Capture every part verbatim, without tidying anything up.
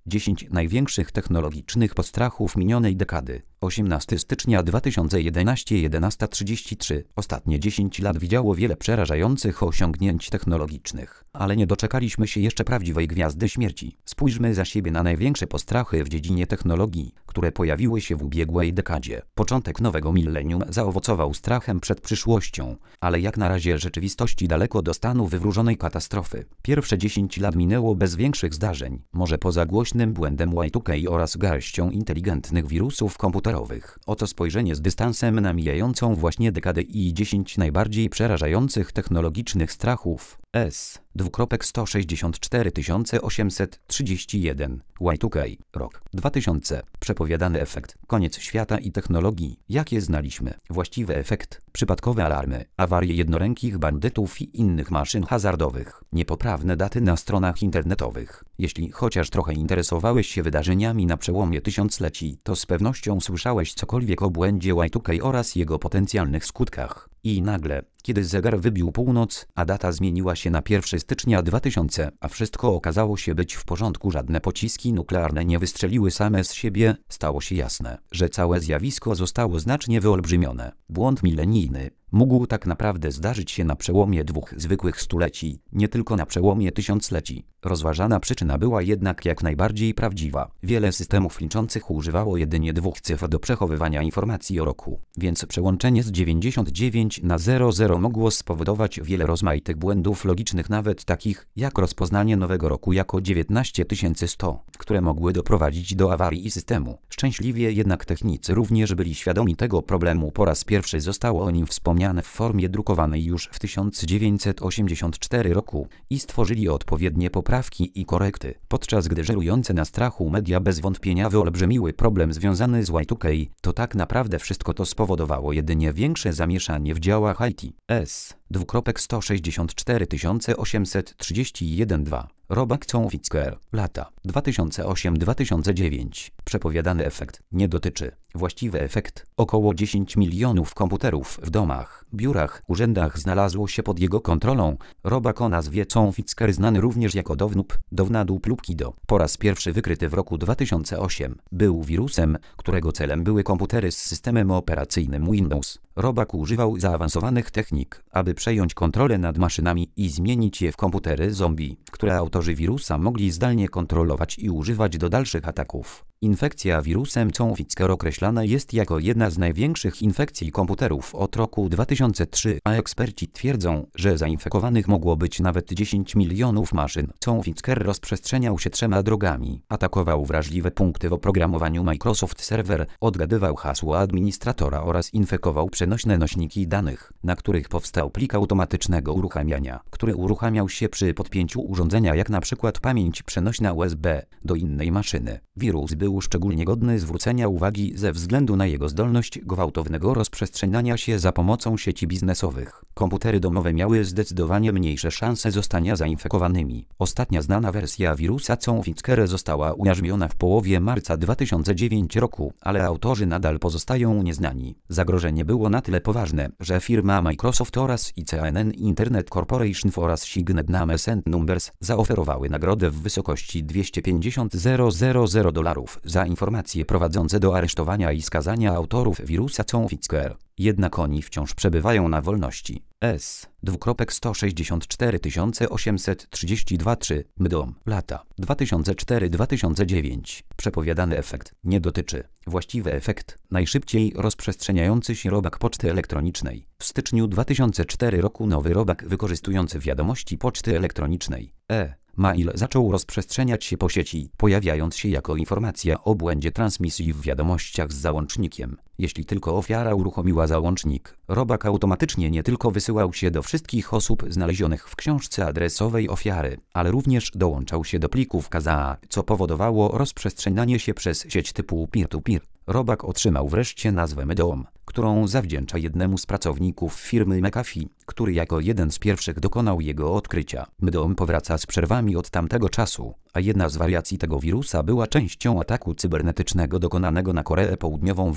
dziesięć największych technologicznych postrachów minionej dekady. osiemnastego stycznia dwa tysiące jedenastego jedenasta trzydzieści trzy. Ostatnie dziesięć lat widziało wiele przerażających osiągnięć technologicznych, ale nie doczekaliśmy się jeszcze prawdziwej gwiazdy śmierci. Spójrzmy za siebie na największe postrachy w dziedzinie technologii, które pojawiły się w ubiegłej dekadzie. Początek nowego milenium zaowocował strachem przed przyszłością, ale jak na razie rzeczywistości daleko do stanu wywróżonej katastrofy. Pierwsze dziesięć lat minęło bez większych zdarzeń, może poza głośnym błędem Y dwa K oraz garścią inteligentnych wirusów komputerowych. Oto spojrzenie z dystansem na mijającą właśnie dekadę i dziesięć najbardziej przerażających technologicznych strachów. S. sto sześćdziesiąt cztery tysiące osiemset trzydzieści jeden. Y dwa K. Rok dwa tysiące. Przepowiadany efekt. Koniec świata i technologii, jakie znaliśmy. Właściwy efekt. Przypadkowe alarmy, awarie jednorękich bandytów i innych maszyn hazardowych. Niepoprawne daty na stronach internetowych. Jeśli chociaż trochę interesowałeś się wydarzeniami na przełomie tysiącleci, to z pewnością słyszałeś cokolwiek o błędzie Y dwa K oraz jego potencjalnych skutkach. I nagle, kiedy zegar wybił północ, a data zmieniła się na pierwszego stycznia dwa tysiące, a wszystko okazało się być w porządku, żadne pociski nuklearne nie wystrzeliły same z siebie, stało się jasne, że całe zjawisko zostało znacznie wyolbrzymione. Błąd milenijny mógł tak naprawdę zdarzyć się na przełomie dwóch zwykłych stuleci, nie tylko na przełomie tysiącleci. Rozważana przyczyna była jednak jak najbardziej prawdziwa. Wiele systemów liczących używało jedynie dwóch cyfr do przechowywania informacji o roku, więc przełączenie z dziewięćdziesiąt dziewięć na zero zero mogło spowodować wiele rozmaitych błędów logicznych, nawet takich jak rozpoznanie nowego roku jako dziewiętnaście tysięcy sto, które mogły doprowadzić do awarii systemu. Szczęśliwie jednak technicy również byli świadomi tego problemu. Po raz pierwszy zostało o nim wspomniane w formie drukowanej już w tysiąc dziewięćset osiemdziesiątym czwartym roku i stworzyli odpowiednie poprawki i korekty. Podczas gdy żerujące na strachu media bez wątpienia wyolbrzymiły problem związany z Y dwa K, to tak naprawdę wszystko to spowodowało jedynie większe zamieszanie w działach I T. S. sto sześćdziesiąt cztery tysiące osiemset trzydzieści jeden. dwa. Robak Fitzker. Lata dwa tysiące ósmy do dwa tysiące dziewiątego. Przepowiadany efekt nie dotyczy. Właściwy efekt. Około dziesięć milionów komputerów w domach, biurach, urzędach znalazło się pod jego kontrolą. Robak o nazwie Fitzker, znany również jako Downub, Downadub lub Kido, po raz pierwszy wykryty w roku dwa tysiące ósmym. Był wirusem, którego celem były komputery z systemem operacyjnym Windows. Robak używał zaawansowanych technik, aby przejąć kontrolę nad maszynami i zmienić je w komputery zombie, które autorzy wirusa mogli zdalnie kontrolować i używać do dalszych ataków. Infekcja wirusem Fitzker określana jest jako jedna z największych infekcji komputerów od roku dwa tysiące trzeciego, a eksperci twierdzą, że zainfekowanych mogło być nawet dziesięć milionów maszyn. Fitzker rozprzestrzeniał się trzema drogami. Atakował wrażliwe punkty w oprogramowaniu Microsoft Server, odgadywał hasło administratora oraz infekował przenośne nośniki danych, na których powstał plik automatycznego uruchamiania, który uruchamiał się przy podpięciu urządzenia, jak na przykład pamięć przenośna U S B, do innej maszyny. Wirus był szczególnie godny zwrócenia uwagi ze względu na jego zdolność gwałtownego rozprzestrzeniania się za pomocą sieci biznesowych. Komputery domowe miały zdecydowanie mniejsze szanse zostania zainfekowanymi. Ostatnia znana wersja wirusa Fitzker została ujarzmiona w połowie marca dwa tysiące dziewiątego roku, ale autorzy nadal pozostają nieznani. Zagrożenie było na tyle poważne, że firma Microsoft oraz I C N N Internet Corporation oraz Signet Names and Numbers zaoferowały nagrodę w wysokości dwieście pięćdziesiąt tysięcy dolarów za informacje prowadzące do aresztowania i skazania autorów wirusa Fitzker. Jednak oni wciąż przebywają na wolności. S. sto sześćdziesiąt cztery tysiące osiemset trzydzieści dwa. trzy. Mdom. Lata dwa tysiące czwarty do dwa tysiące dziewiątego. Przepowiadany efekt nie dotyczy. Właściwy efekt. Najszybciej rozprzestrzeniający się robak poczty elektronicznej. W styczniu dwa tysiące czwartego roku nowy robak wykorzystujący wiadomości poczty elektronicznej E. Mail zaczął rozprzestrzeniać się po sieci, pojawiając się jako informacja o błędzie transmisji w wiadomościach z załącznikiem. Jeśli tylko ofiara uruchomiła załącznik, robak automatycznie nie tylko wysyłał się do wszystkich osób znalezionych w książce adresowej ofiary, ale również dołączał się do plików K Z A, co powodowało rozprzestrzenianie się przez sieć typu peer-to-peer. Robak otrzymał wreszcie nazwę Mdom, którą zawdzięcza jednemu z pracowników firmy McAfee, który jako jeden z pierwszych dokonał jego odkrycia. Mdom powraca z przerwami od tamtego czasu, a jedna z wariacji tego wirusa była częścią ataku cybernetycznego dokonanego na Koreę Południową w dwa tysiące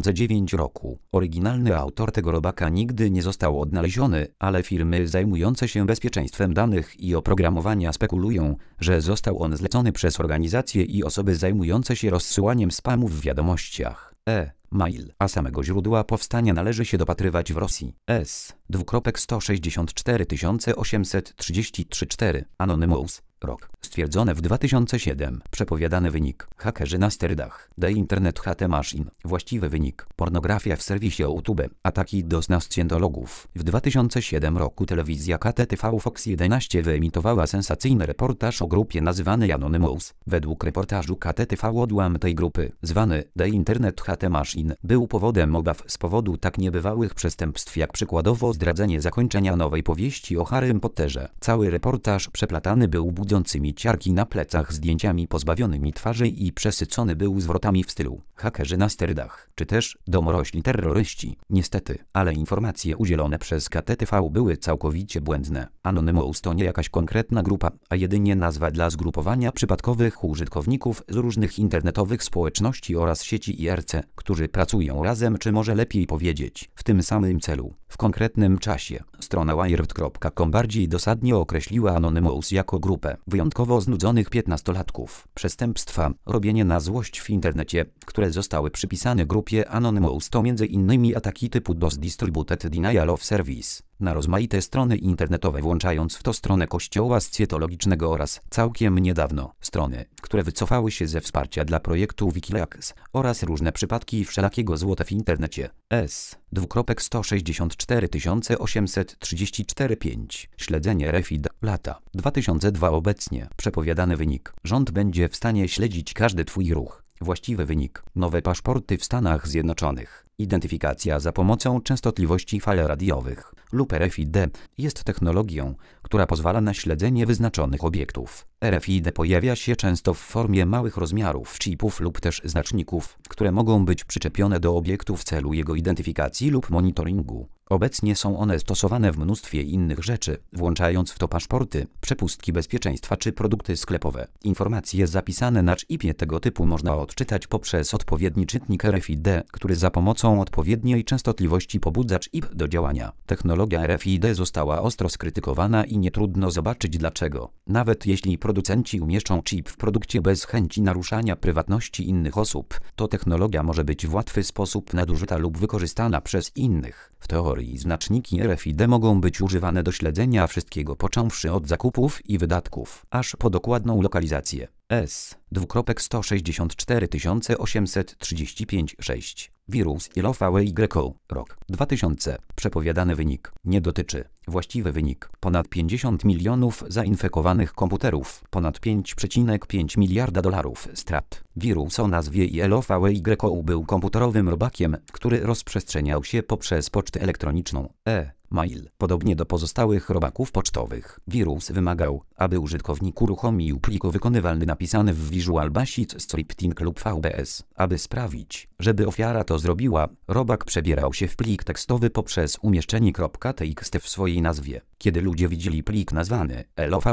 tysiące dziewiątego roku. Oryginalny autor tego robaka nigdy nie został odnaleziony, ale firmy zajmujące się bezpieczeństwem danych i oprogramowania spekulują, że został on zlecony przez organizacje i osoby zajmujące się rozsyłaniem spamu w wiadomościach. E. Mail, a samego źródła powstania należy się dopatrywać w Rosji. S. sto sześćdziesiąt cztery tysiące osiemset trzydzieści trzy cztery. Anonymous. Rok. Stwierdzone w dwa tysiące siódmym. Przepowiadany wynik. Hakerzy na sterydach. The Internet H T Machine. Właściwy wynik. Pornografia w serwisie YouTube. Ataki do scientologów. W dwa tysiące siódmym roku telewizja K T T V Fox jedenaście wyemitowała sensacyjny reportaż o grupie nazywanej Anonymous. Według reportażu K T T V odłam tej grupy, zwany The Internet H T Machine, był powodem obaw z powodu tak niebywałych przestępstw jak przykładowo zdradzenie zakończenia nowej powieści o Harrym Potterze. Cały reportaż przeplatany był budzącymi ciarki na plecach zdjęciami pozbawionymi twarzy i przesycony był zwrotami w stylu hakerzy na sterydach, czy też domorośli terroryści. Niestety, ale informacje udzielone przez K T T V były całkowicie błędne. Anonymous to nie jakaś konkretna grupa, a jedynie nazwa dla zgrupowania przypadkowych użytkowników z różnych internetowych społeczności oraz sieci I R C, którzy pracują razem, czy może lepiej powiedzieć, w tym samym celu, w konkretnym czasie. Strona wired kropka com bardziej dosadnie określiła Anonymous jako grupę wyjątkowo znudzonych piętnastolatków. Przestępstwa, robienie na złość w internecie, które zostały przypisane grupie Anonymous, to między innymi ataki typu D O S Distributed Denial of Service na rozmaite strony internetowe, włączając w to stronę kościoła scjentologicznego oraz całkiem niedawno strony, które wycofały się ze wsparcia dla projektu Wikileaks, oraz różne przypadki wszelakiego złota w internecie. S. sto sześćdziesiąt cztery tysiące osiemset trzydzieści cztery pięć. Śledzenie R F I D. Lata. dwa tysiące drugi. Obecnie. Przepowiadany wynik. Rząd będzie w stanie śledzić każdy twój ruch. Właściwy wynik. Nowe paszporty w Stanach Zjednoczonych. Identyfikacja za pomocą częstotliwości fal radiowych lub R F I D jest technologią, która pozwala na śledzenie wyznaczonych obiektów. R F I D pojawia się często w formie małych rozmiarów chipów lub też znaczników, które mogą być przyczepione do obiektu w celu jego identyfikacji lub monitoringu. Obecnie są one stosowane w mnóstwie innych rzeczy, włączając w to paszporty, przepustki bezpieczeństwa czy produkty sklepowe. Informacje zapisane na chipie tego typu można odczytać poprzez odpowiedni czytnik R F I D, który za pomocą odpowiedniej częstotliwości pobudza chip do działania. Technologia R F I D została ostro skrytykowana i nie trudno zobaczyć dlaczego. Nawet jeśli producenci umieszczą chip w produkcie bez chęci naruszania prywatności innych osób, to technologia może być w łatwy sposób nadużyta lub wykorzystana przez innych. W teorii znaczniki R F I D mogą być używane do śledzenia wszystkiego, począwszy od zakupów i wydatków, aż po dokładną lokalizację. S. sto sześćdziesiąt cztery tysiące osiemset trzydzieści pięć sześć. Wirus I L O V A Y O. Rok. dwa tysiące. Przepowiadany wynik. Nie dotyczy. Właściwy wynik. Ponad pięćdziesiąt milionów zainfekowanych komputerów. Ponad pięć przecinek pięć miliarda dolarów strat. Wirus o nazwie I L O V A Y O był komputerowym robakiem, który rozprzestrzeniał się poprzez pocztę elektroniczną. E. Mail. Podobnie do pozostałych robaków pocztowych, wirus wymagał, aby użytkownik uruchomił plik wykonywalny napisany w Visual Basic Scripting lub V B S. Aby sprawić, żeby ofiara to zrobiła, robak przebierał się w plik tekstowy poprzez umieszczenie .txt w swojej nazwie. Kiedy ludzie widzieli plik nazwany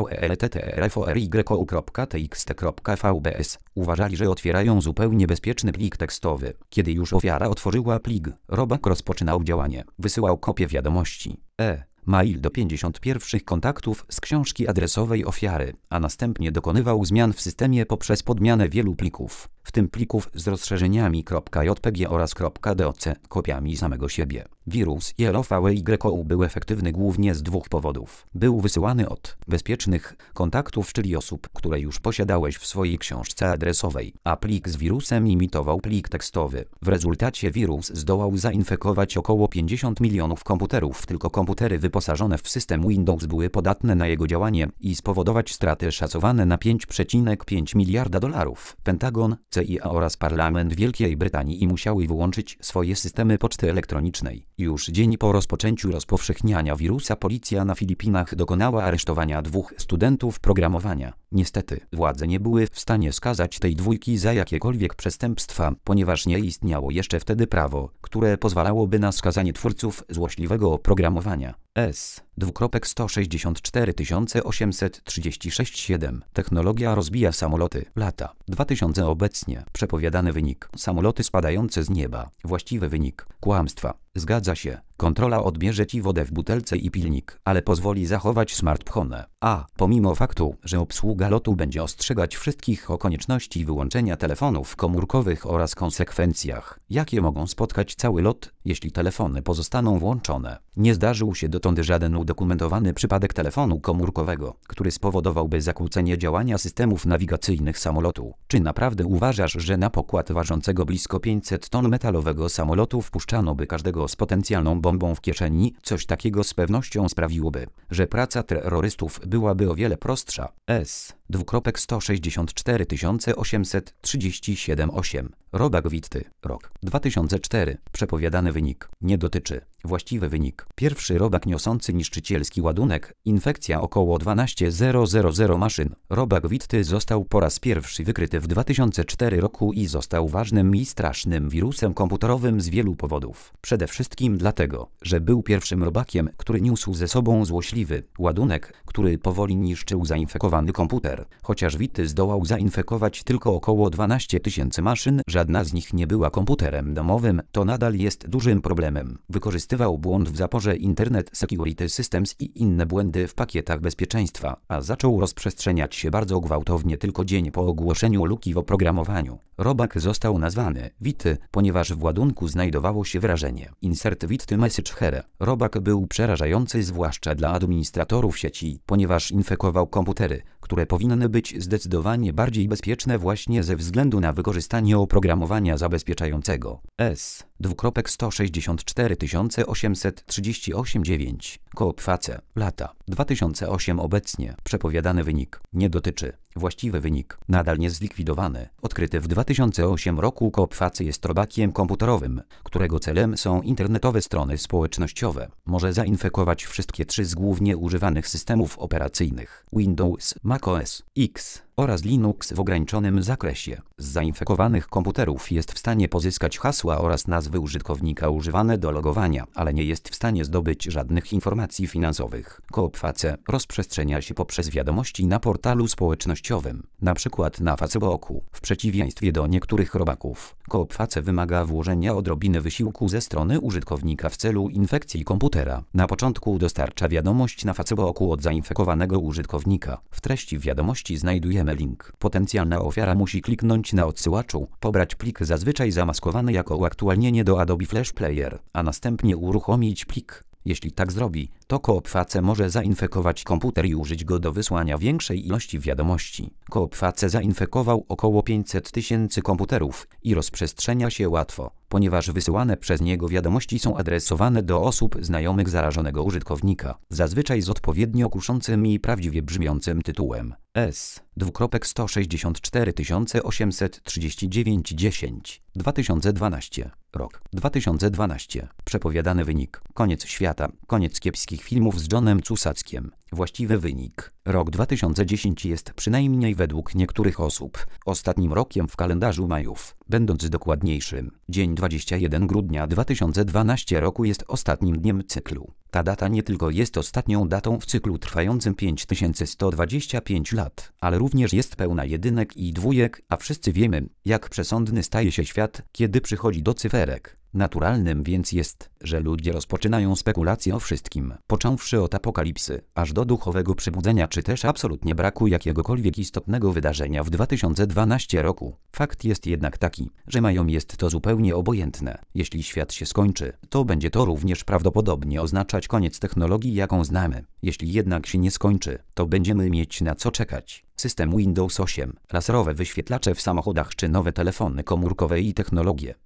lovelttrforygo.txt.vbs, uważali, że otwierają zupełnie bezpieczny plik tekstowy. Kiedy już ofiara otworzyła plik, robak rozpoczynał działanie. Wysyłał kopię wiadomości E. mail do pięćdziesięciu pierwszych kontaktów z książki adresowej ofiary, a następnie dokonywał zmian w systemie poprzez podmianę wielu plików, w tym plików z rozszerzeniami .jpg oraz .doc, kopiami samego siebie. Wirus I L O V A Y O był efektywny głównie z dwóch powodów. Był wysyłany od bezpiecznych kontaktów, czyli osób, które już posiadałeś w swojej książce adresowej, a plik z wirusem imitował plik tekstowy. W rezultacie wirus zdołał zainfekować około pięćdziesiąt milionów komputerów. Tylko komputery wyposażone w system Windows były podatne na jego działanie i spowodować straty szacowane na pięć przecinek pięć miliarda dolarów. Pentagon, C I A oraz Parlament Wielkiej Brytanii musiały wyłączyć swoje systemy poczty elektronicznej. Już dzień po rozpoczęciu rozpowszechniania wirusa policja na Filipinach dokonała aresztowania dwóch studentów programowania. Niestety, władze nie były w stanie skazać tej dwójki za jakiekolwiek przestępstwa, ponieważ nie istniało jeszcze wtedy prawo, które pozwalałoby na skazanie twórców złośliwego oprogramowania. S. sto sześćdziesiąt cztery tysiące osiemset trzydzieści sześć siedem. Technologia rozbija samoloty. Lata. dwa tysiące obecnie. Przepowiadany wynik. Samoloty spadające z nieba. Właściwy wynik. Kłamstwa. Zgadza się. Kontrola odbierze ci wodę w butelce i pilnik, ale pozwoli zachować smartfona. A. Pomimo faktu, że obsługa lotu będzie ostrzegać wszystkich o konieczności wyłączenia telefonów komórkowych oraz konsekwencjach, jakie mogą spotkać cały lot, jeśli telefony pozostaną włączone. Nie zdarzył się dotąd żaden udokumentowany przypadek telefonu komórkowego, który spowodowałby zakłócenie działania systemów nawigacyjnych samolotu. Czy naprawdę uważasz, że na pokład ważącego blisko pięćset ton metalowego samolotu wpuszczano by każdego z potencjalną bombą w kieszeni? Coś takiego z pewnością sprawiłoby, że praca terrorystów byłaby o wiele prostsza. S. sto sześćdziesiąt cztery tysiące osiemset trzydzieści siedem osiem. Robak Witty. Rok. dwa tysiące cztery. Przepowiadany wynik. Nie dotyczy. Właściwy wynik. Pierwszy robak niosący niszczycielski ładunek. Infekcja około dwanaście tysięcy maszyn. Robak Witty został po raz pierwszy wykryty w dwa tysiące czwartym roku i został ważnym i strasznym wirusem komputerowym z wielu powodów. Przede wszystkim dlatego, że był pierwszym robakiem, który niósł ze sobą złośliwy ładunek, który powoli niszczył zainfekowany komputer. Chociaż Witty zdołał zainfekować tylko około dwanaście tysięcy maszyn, żadna z nich nie była komputerem domowym, to nadal jest dużym problemem. Wykorzystywał błąd w zaporze Internet Security Systems i inne błędy w pakietach bezpieczeństwa, a zaczął rozprzestrzeniać się bardzo gwałtownie tylko dzień po ogłoszeniu luki w oprogramowaniu. Robak został nazwany Witty, ponieważ w ładunku znajdowało się wyrażenie Insert Witty Message Here. Robak był przerażający zwłaszcza dla administratorów sieci, ponieważ infekował komputery, które powinny być zdecydowanie bardziej bezpieczne właśnie ze względu na wykorzystanie oprogramowania zabezpieczającego. S. sto sześćdziesiąt cztery tysiące osiemset trzydzieści osiem dziewięć. Koopface. Lata. dwa tysiące osiem obecnie. Przepowiadany wynik. Nie dotyczy. Właściwy wynik. Nadal nie zlikwidowany. Odkryty w dwa tysiące ósmym roku Koopface jest robakiem komputerowym, którego celem są internetowe strony społecznościowe. Może zainfekować wszystkie trzy z głównie używanych systemów operacyjnych: Windows, macOS X oraz Linux w ograniczonym zakresie. Z zainfekowanych komputerów jest w stanie pozyskać hasła oraz nazwy użytkownika używane do logowania, ale nie jest w stanie zdobyć żadnych informacji finansowych. Koopface rozprzestrzenia się poprzez wiadomości na portalu społecznościowym, na przykład na Facebooku. W przeciwieństwie do niektórych robaków, Koopface wymaga włożenia odrobiny wysiłku ze strony użytkownika w celu infekcji komputera. Na początku dostarcza wiadomość na Facebooku od zainfekowanego użytkownika. W treści wiadomości znajdujemy link. Potencjalna ofiara musi kliknąć na odsyłaczu, pobrać plik zazwyczaj zamaskowany jako uaktualnienie do Adobe Flash Player, a następnie uruchomić plik. Jeśli tak zrobi, to Koopface może zainfekować komputer i użyć go do wysłania większej ilości wiadomości. Koopface zainfekował około pięćset tysięcy komputerów i rozprzestrzenia się łatwo, ponieważ wysyłane przez niego wiadomości są adresowane do osób znajomych zarażonego użytkownika, zazwyczaj z odpowiednio kuszącym i prawdziwie brzmiącym tytułem. S. sto sześćdziesiąt cztery tysiące osiemset trzydzieści dziewięć dziesięć. dwa tysiące dwunasty. Rok. dwa tysiące dwunasty. Przepowiadany wynik. Koniec świata. Koniec kiepskich filmów z Johnem Cusackiem. Właściwy wynik. Rok dwa tysiące dziesiąty jest przynajmniej według niektórych osób ostatnim rokiem w kalendarzu Majów. Będąc dokładniejszym, dzień dwudziestego pierwszego grudnia dwa tysiące dwunastego roku jest ostatnim dniem cyklu. Ta data nie tylko jest ostatnią datą w cyklu trwającym pięć tysięcy sto dwadzieścia pięć lat, ale również jest pełna jedynek i dwójek, a wszyscy wiemy, jak przesądny staje się świat, kiedy przychodzi do cyferek. Naturalnym więc jest, że ludzie rozpoczynają spekulacje o wszystkim, począwszy od apokalipsy, aż do duchowego przebudzenia czy też absolutnie braku jakiegokolwiek istotnego wydarzenia w dwa tysiące dwunastym roku. Fakt jest jednak taki, że mają jest to zupełnie obojętne. Jeśli świat się skończy, to będzie to również prawdopodobnie oznaczać koniec technologii, jaką znamy. Jeśli jednak się nie skończy, to będziemy mieć na co czekać. System Windows osiem, laserowe wyświetlacze w samochodach czy nowe telefony komórkowe i technologie